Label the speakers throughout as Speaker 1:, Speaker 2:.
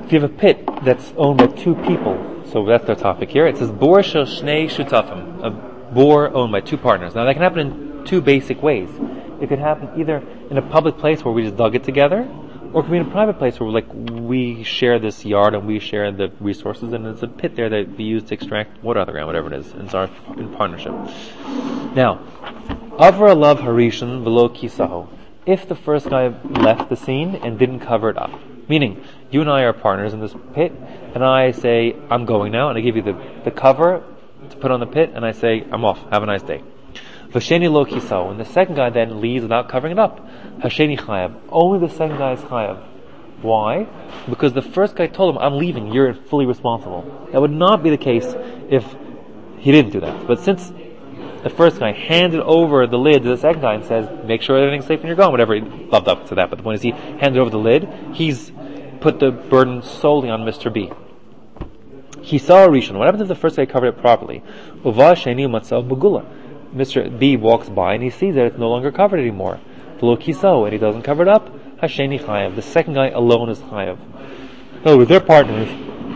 Speaker 1: if you have a pit that's owned by two people, so that's their topic here. It says bor shel shnei shutafim, a bor owned by two partners. Now that can happen in two basic ways. It could happen either in a public place where we just dug it together, or it could be in a private place where we share this yard and we share the resources, and there's a pit there that we use to extract water out of the ground, whatever it is, and it's our in partnership. Now, Avra Lav Harishon Velo Kisaho. If the first guy left the scene and didn't cover it up, meaning you and I are partners in this pit, and I say, I'm going now, and I give you the cover to put on the pit, and I say, I'm off, have a nice day. Vasheni lo kisao, and the second guy then leaves without covering it up. Hasheni chayav. Only the second guy is chayav. Why? Because the first guy told him, I'm leaving, you're fully responsible. That would not be the case if he didn't do that. But since the first guy handed over the lid to the second guy and says, make sure everything's safe when you're gone, whatever, he loved up to that. But the point is, he handed over the lid, he's put the burden solely on Mr. B. He saw a rishon. What happens if the first guy covered it properly? Uva sheni matzah bugula. Mr. B walks by and he sees that it's no longer covered anymore. V'lo kiso, and he doesn't cover it up. Hasheni chayav. The second guy alone is chayav. No, with their partners,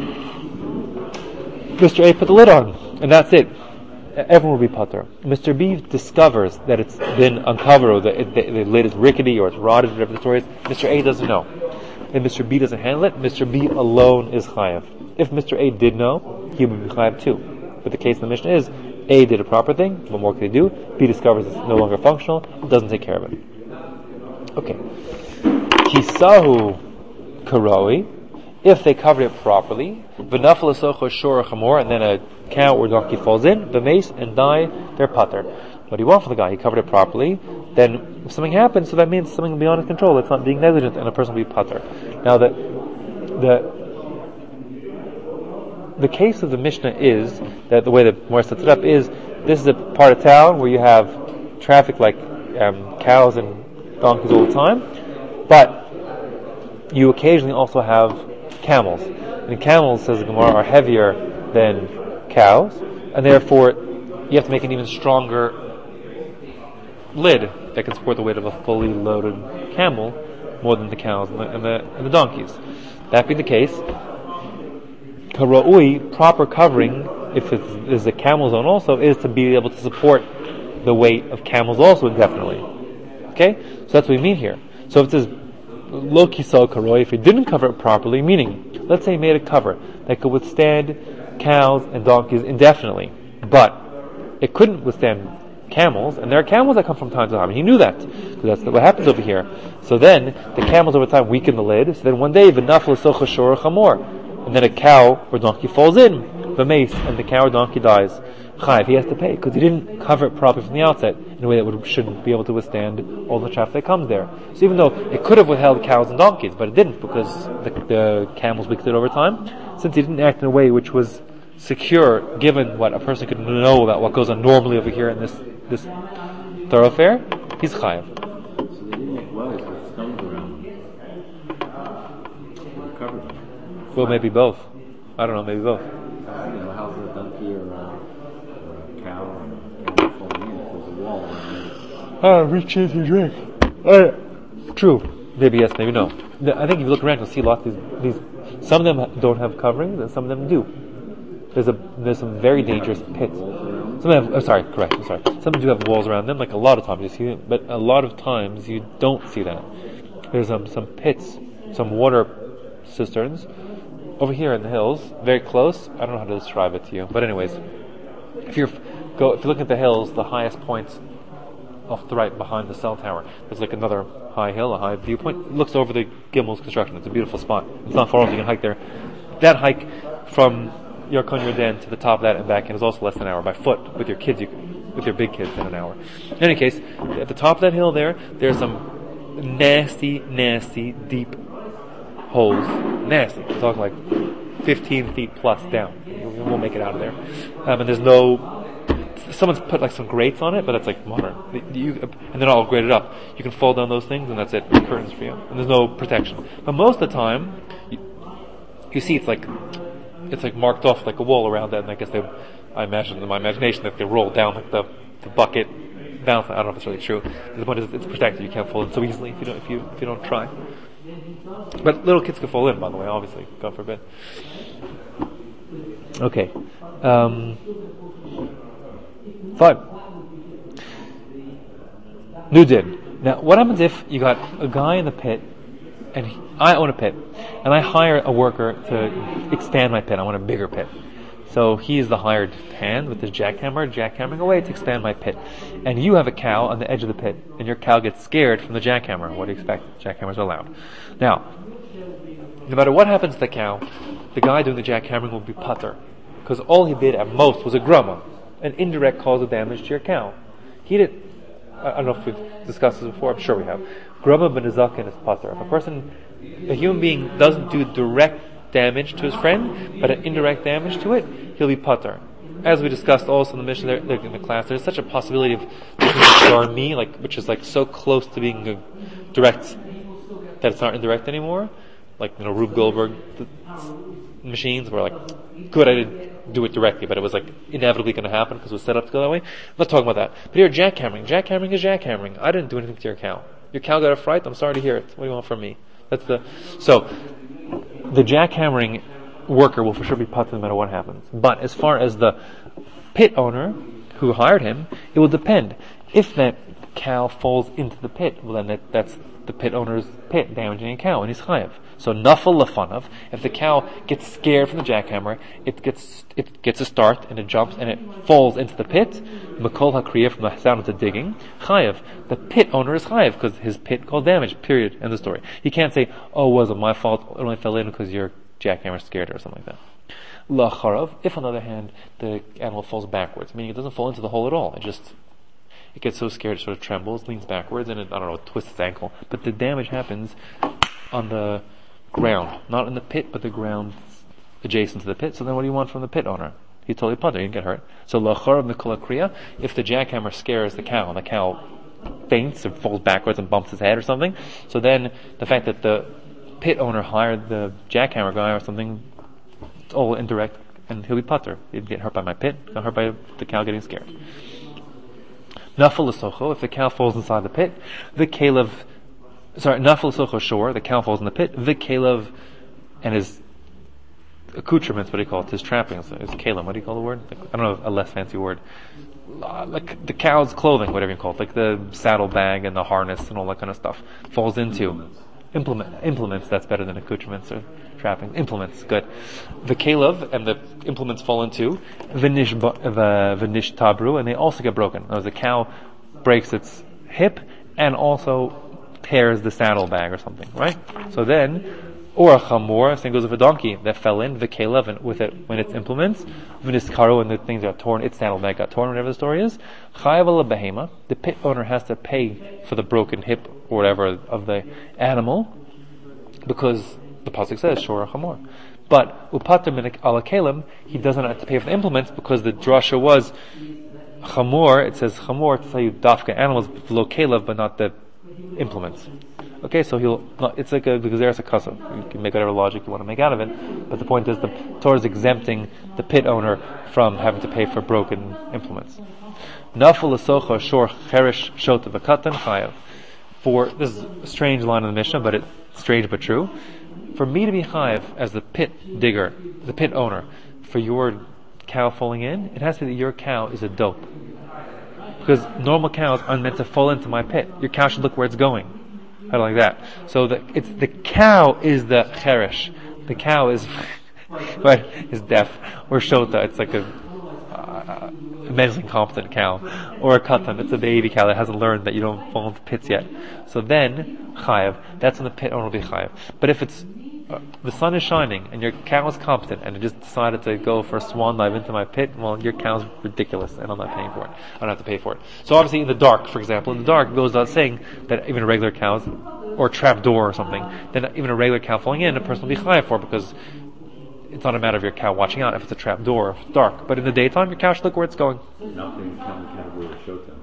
Speaker 1: Mr. A put the lid on, and that's it. Everyone will be pater. Mr. B discovers that it's been uncovered, or the lid is rickety, or it's rotted, whatever the story is. Mr. A doesn't know. And Mr. B doesn't handle it. Mr. B alone is chayav. If Mr. A did know, he would be chayav too. But the case in the Mishnah is, A did a proper thing, what more could he do? B discovers it's no longer functional, doesn't take care of it. Okay. Kisahu karoi, if they covered it properly, v'nafal asocho shor chamor, and then a cow or donkey falls in, b'meis, and die, they're pater. What do you want from the guy? He covered it properly, then if something happens, so that means something will be on his control, it's not being negligent, and a person will be pater. Now the case of the Mishnah is that the way that Morris sets it up is, this is a part of town where you have traffic like cows and donkeys all the time, but you occasionally also have camels. And camels, says the Gemara, are heavier than cows, and therefore you have to make an even stronger lid that can support the weight of a fully loaded camel more than the cows and the donkeys. That being the case, Kara'ui, proper covering, if it is a camel zone also, is to be able to support the weight of camels also indefinitely. Okay? So that's what we mean here. So if it says lo kisal karoi, if it didn't cover it properly, meaning, let's say he made a cover that could withstand cows and donkeys indefinitely, but it couldn't withstand camels, and there are camels that come from time to time, and he knew that. So that's what happens over here. So then, the camels over time weaken the lid, so then one day, v'nafal socha shor chamor, and then a cow or donkey falls in the mace, and the cow or donkey dies. Chayiv, he has to pay because he didn't cover it properly from the outset in a way that shouldn't be able to withstand all the traffic that comes there. So even though it could have withheld cows and donkeys, but it didn't because the camels weakened it over time, since he didn't act in a way which was secure, given what a person could know about what goes on normally over here in this thoroughfare, he's chayiv.
Speaker 2: So they didn't make wells with stones around them. Covered them.
Speaker 1: Well, maybe both. I don't know, maybe both.
Speaker 2: How's a donkey or a cow and falling in? There's a wall around it.
Speaker 1: Reach in to drink. True. Maybe yes, maybe no. I think if you look around, you'll see lots of these. Some of them don't have coverings, and some of them do. There's some very dangerous pits. Some of them have, correct. Some of them do have walls around them. Like a lot of times you see it, but a lot of times you don't see that. There's some pits, some water cisterns over here in the hills, very close. I don't know how to describe it to you, but anyways, if you look at the hills, the highest points off the right behind the cell tower, there's like another high hill, a high viewpoint. It looks over the Gimmel's construction. It's a beautiful spot. It's not far off. You can hike there. That hike from Yarkon Yarden to the top of that and back in is also less than an hour by foot. With your kids, with your big kids, in an hour. In any case, at the top of that hill there's some nasty, deep holes. Nasty. We're talking like 15 feet plus down. You won't make it out of there. And there's someone's put like some grates on it, but it's like modern. And then all graded up. You can fold down those things and that's it. Curtains for you. And there's no protection. But most of the time, you see it's like marked off like a wall around that, and I guess I imagine in my imagination that they roll down like the bucket down. I don't know if it's really true. The point is it's protected. You can't fold it so easily if you don't try. But little kids could fall in, by the way, obviously, God forbid. Okay. Fine. New din. Now, what happens if you got a guy in the pit, and I own a pit, and I hire a worker to expand my pit? I want a bigger pit. So he's the hired hand with his jackhammering away to expand my pit. And you have a cow on the edge of the pit, and your cow gets scared from the jackhammer. What do you expect? Jackhammers are loud. Now, no matter what happens to the cow, the guy doing the jackhammering will be putter. Because all he did at most was a grumma, an indirect cause of damage to your cow. He didn't, I don't know if we've discussed this before, I'm sure we have. Grumma b'nezakin is putter. If a human being doesn't do direct damage to his friend, but an indirect damage to it, he'll be putter. As we discussed also in the mission in the class, there's such a possibility of garmi, which is so close to being a direct that it's not indirect anymore. Rube Goldberg machines were good, I didn't do it directly, but it was inevitably going to happen because it was set up to go that way. I'm not talking about that. But here, jackhammering. Jackhammering is jackhammering. I didn't do anything to your cow. Your cow got a fright. I'm sorry to hear it. What do you want from me? So the jackhammering worker will for sure be putter no matter what happens. But as far as the pit owner who hired him, it will depend. If that cow falls into the pit, well then that's the pit owner's pit damaging a cow, and he's chayav. So nafal lefanav. If the cow gets scared from the jackhammer, it gets a start and it jumps and it falls into the pit. Makol hakriya, from the sound of the digging. Chayav. The pit owner is chayav because his pit caused damage. Period. End of story. He can't say, "Oh, it wasn't my fault. It only fell in because your jackhammer scared her," or something like that. La charav. If on the other hand the animal falls backwards, meaning it doesn't fall into the hole at all, it gets so scared it sort of trembles, leans backwards, and it twists its ankle. But the damage happens on the ground, not in the pit, but the ground adjacent to the pit. So then what do you want from the pit owner? He's totally putter, he didn't get hurt. So lacharav mikol kriya, if the jackhammer scares the cow, and the cow faints or falls backwards and bumps his head or something, so then the fact that the pit owner hired the jackhammer guy or something, it's all indirect, and he'll be putter. He didn't get hurt by my pit, got hurt by the cow getting scared. Nafal l'socho, if the cow falls inside the pit, nafal l'socho shore, the cow falls in the pit, the kalev and his accoutrements, what do you call it, his trappings, his kalem, what do you call the word? I don't know, a less fancy word. The cow's clothing, whatever you call it, the saddle bag and the harness and all that kind of stuff, falls into implements, that's better than accoutrements or trappings. Implements, good. The kalev and the implements fall into v'nish tabru, and they also get broken. As the cow breaks its hip and also tears the saddle bag or something, right? So then, or a chamor, same goes with a donkey that fell in, the kalev, and with it, when its implements, v'niskaru, and the things got torn, its saddle bag got torn, whatever the story is, chayav ala behema, the pit owner has to pay for the broken hip or whatever of the animal, because the pasuk says shor chamor. But upater min ala kalem, he doesn't have to pay for the implements because the drasha was chamor. It says chamor to tell you dafka animals below kalev, but not the implements. Okay, so it's because there's a kasam. You can make whatever logic you want to make out of it, but the point is the Torah is exempting the pit owner from having to pay for broken implements. Nafal l'socha shor cherish shota v'katan chayav. This is a strange line in the Mishnah, but it's strange but true. For me to be chayav as the pit digger, the pit owner, for your cow falling in, it has to be that your cow is a dope. Because normal cows aren't meant to fall into my pit. Your cow should look where it's going. How like that. So the cow is the cherish. The cow is is deaf. Or shota, it's like a mentally incompetent cow. Or a katan, it's a baby cow that hasn't learned that you don't fall into pits yet. So then, chayav, that's when the pit owner will be chayav. But if it's the sun is shining and your cow is competent and it just decided to go for a swan dive into my pit, well, your cow's ridiculous and I'm not paying for it. I don't have to pay for it. So obviously in the dark, for example, in the dark it goes without saying that even a regular cow's, or trap door or something, then even a regular cow falling in, a person will be chayav for, because it's not a matter of your cow watching out if it's a trap door, if it's dark. But in the daytime, your cow should look where it's going.
Speaker 2: Nothing category of shota.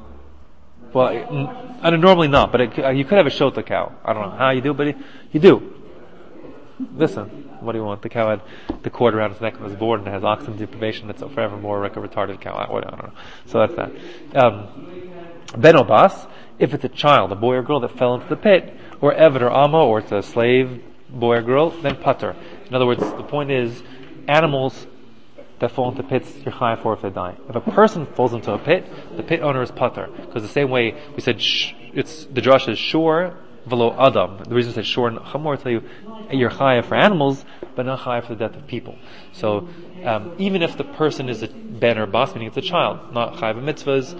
Speaker 1: Well, normally not, but you could have a shota cow. I don't know how you do, but you do. Listen, what do you want? The cow had the cord around its neck and was bored and it has oxygen deprivation. It's forevermore like a retarded cow. I don't know. So that's that. Ben Obas, if it's a child, a boy or girl that fell into the pit, or Eved or Amma, or it's a slave, boy or girl, then Pater. In other words, the point is, animals that fall into pits, you're chayav for if they die. If a person falls into a pit, the pit owner is Pater. Because the same way we said, it's the drush is shor velo adam. The reason we said shor and chamor, tell you you're chayav for animals, but not chayav for the death of people. So even if the person is a ben or bas, meaning it's a child, not chayav mitzvahs,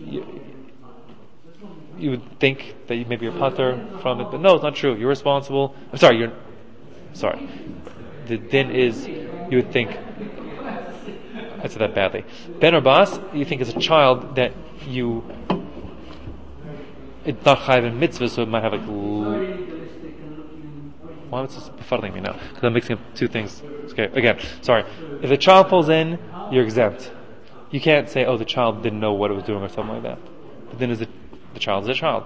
Speaker 1: you would think that maybe you're pater from it, but no, it's not true. You're responsible. The din is, you would think, I said that badly. Ben or bas, you think is a child that it's not chayav in mitzvah, so it might have like. Why is this befuddling me now? Because I'm mixing up two things. Okay, again, sorry. If the child falls in, you're exempt. You can't say, the child didn't know what it was doing or something like that. But then the child is a child.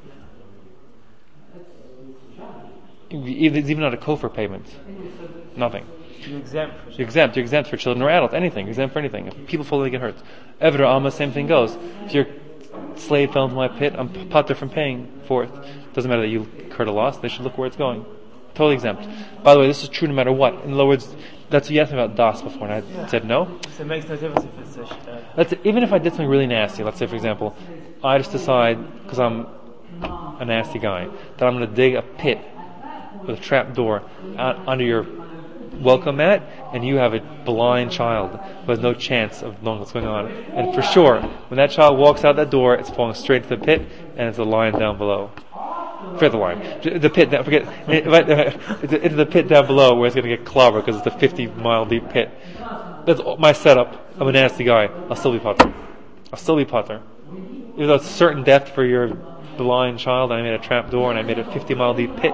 Speaker 1: It's even not a kofar payment. Nothing.
Speaker 3: You're exempt.
Speaker 1: You're exempt for children or adults. Anything. You're exempt for anything. If people fall, they get hurt. Eved or Amma, same thing goes. If your slave fell into my pit, I'm pater from paying for it. Doesn't matter that you incurred a loss. They should look where it's going. Totally exempt. By the way, this is true no matter what. In other words, that's what you asked me about das before, and I said no.
Speaker 3: So it makes no difference if it's
Speaker 1: even if I did something really nasty, let's say for example, I just decide, because I'm a nasty guy, that I'm going to dig a pit with a trap door out under your welcome mat, and you have a blind child who has no chance of knowing what's going on. And for sure, when that child walks out that door, it's falling straight to the pit, and it's a line down below. Forget the line. The pit, into the pit down below where it's going to get clobbered because it's a 50-mile deep pit. That's my setup. I'm a nasty guy. I'll still be pater. Even though it's certain death for your blind child, and I made a trap door and I made a 50-mile deep pit,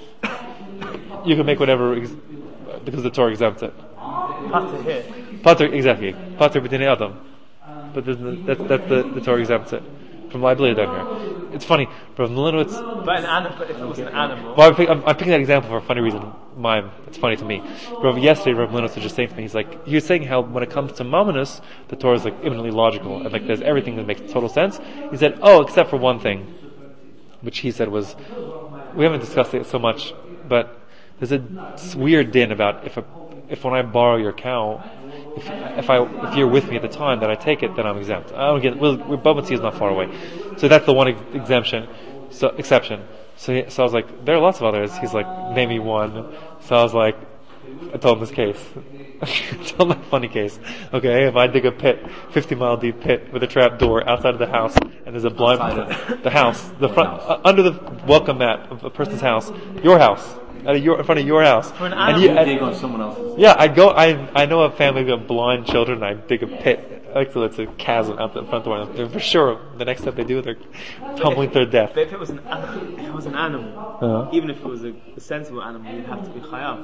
Speaker 1: you can make whatever, because the Torah exempts it.
Speaker 3: Pater here.
Speaker 1: Pater, exactly. Pater b'dinei adam. But that's the Torah exempts it from liability down here. It's funny, Rav Milinowitz.
Speaker 3: But if it was an animal.
Speaker 1: Well, I'm picking that example for a funny reason. It's funny to me. Yesterday, Rav Milinowitz was just saying to me, he was saying how when it comes to Mamonus, the Torah is imminently logical, and there's everything that makes total sense. He said, except for one thing, which he said was, we haven't discussed it so much, but there's a weird din about if when I borrow your cow, if you're with me at the time that I take it, then I'm exempt. I don't get it. Bubba is not far away, so that's the one exception. So I was like, there are lots of others. He's like, name me one. So I was like, I told him this case. I told him that funny case. Okay, if I dig a pit, 50-mile deep pit with a trap door outside of the house, and there's a blind the house, the front under the welcome mat of a person's house, your house. In front of your house.
Speaker 3: For an animal,
Speaker 2: you dig on someone else's.
Speaker 1: Yeah, I know a family with blind children, and I dig a pit. Actually, it's a chasm out the front door. And for sure, the next step they do, they're tumbling to their death.
Speaker 3: But if it was an animal, even if it was a sensible animal, you'd have to be chayav.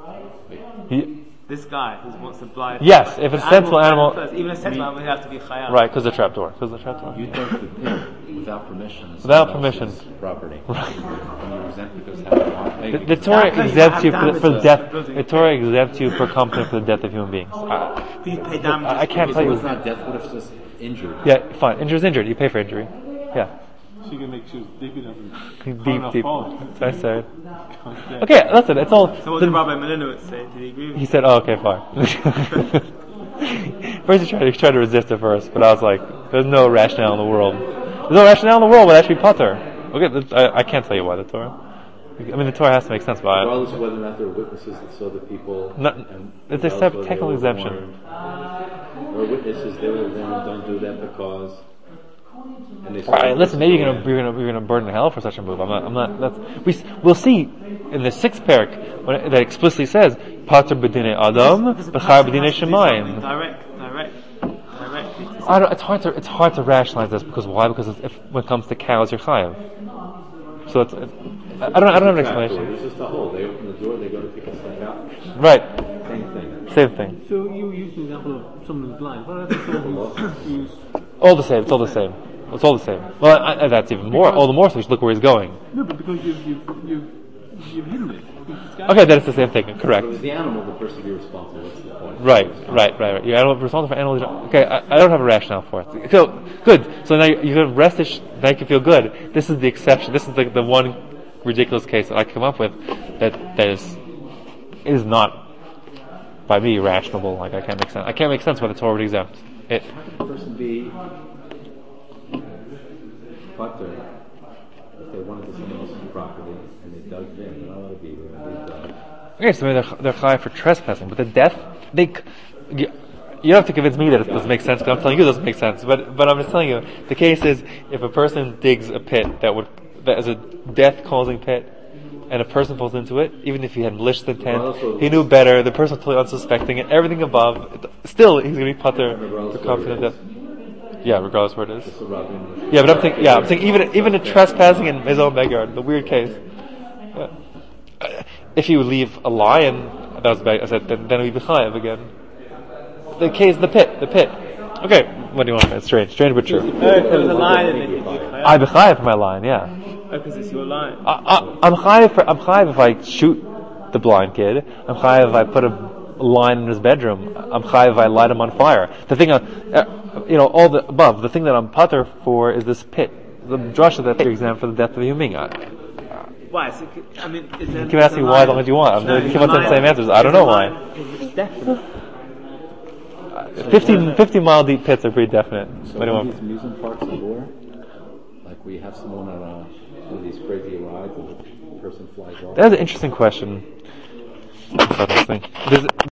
Speaker 3: This guy who wants to blind.
Speaker 1: Yes, if it's a sensible animal.
Speaker 3: Even a sensible animal, you'd have to be chayav.
Speaker 1: Right, because the trapdoor.
Speaker 2: You think the pit without permission.
Speaker 1: Without permission.
Speaker 2: Property.
Speaker 1: Right.
Speaker 2: You're exempt because
Speaker 1: the Torah exempts you for death. The Torah exempts you for company for the death of human beings. I can't tell you.
Speaker 2: It's not death. What if it's just injury?
Speaker 1: Yeah, fine. Injured. You pay for injury. Yeah.
Speaker 4: She can make shoes deep enough.
Speaker 1: Deep. I said. Okay, listen. It's all.
Speaker 3: So what did Rabbi Milinowitz say? Did he agree with you?
Speaker 1: He said, okay, fine. First he tried to resist it first, but I was like, there's no rationale in the world. There's no rationale in the world, but actually pater. Okay, I can't tell you why the Torah. The Torah has to make sense by it.
Speaker 2: Regardless of whether or not there are witnesses that saw the people.
Speaker 1: It's a technical exemption.
Speaker 2: There are witnesses there, then don't do that because.
Speaker 1: Right, listen. Maybe you're gonna burn in hell for such a move. I'm not. We'll see in the 6th parak that explicitly says pater b'dinei adam, b'char b'dinei shemayim.
Speaker 3: Direct.
Speaker 1: It's hard to rationalize this because why? Because when it comes to cows, you're chayav. So I don't have an explanation.
Speaker 2: It's just a hole. They open the door, they go to pick us out.
Speaker 1: Right.
Speaker 2: Same thing.
Speaker 4: So you used an example of someone who's blind. What about someone who's
Speaker 1: All the same. It's all the same. Well, that's even more. All the more so we should look where he's going.
Speaker 4: no, but because you've You've hidden it.
Speaker 1: Okay, then it's the same thing. Correct.
Speaker 2: So is the animal the person to be responsible? What's the point?
Speaker 1: Right. You're responsible for animals. Okay, I don't have a rationale for it. So good. So now you can rest. Now you can feel good. This is the exception. This is the one ridiculous case that I come up with that is not by me rationable. Like I can't make sense why the Torah would exempt it.
Speaker 2: How could a person be butter if they wanted to someone else's property and they dug in? They're not allowed to be there. They dug.
Speaker 1: Okay, so maybe they're chayav for trespassing, but the death you don't have to convince me that it doesn't make sense. Because I'm telling you it doesn't make sense. But I'm just telling you the case is if a person digs a pit that is a death-causing pit, and a person falls into it, even if he had malicious intent, he knew better. The person was totally unsuspecting, and everything above, still he's going to be patur for confident death. Yeah, regardless where it is. Yeah, but I'm thinking even a trespassing in his own backyard, the weird case. Yeah. If you would leave a lion, that was bad. I said then it would be chayav again. The case, the pit. Okay, what do you want? It's strange but true.
Speaker 3: If there was a lion and then you'd be chayav.
Speaker 1: I'd be chayav for my lion, yeah.
Speaker 3: Because it's your lion.
Speaker 1: I'm chayav if I shoot the blind kid. I'm chayav if I put a line in his bedroom. I'm chayav if I light him on fire. The thing, all the above. The thing that I'm patur for is this pit. The drasha that you examine for the death of a human.
Speaker 3: Why? Is there
Speaker 1: Keep asking me why long as you want. I'm going to keep on saying the same answers. I don't know why.
Speaker 3: It's definite.
Speaker 1: 50 mile deep pits are pretty definite.
Speaker 2: So in these amusement parks in Bor, like we have someone on one of these crazy rides and the person flies off.
Speaker 1: That's an interesting question.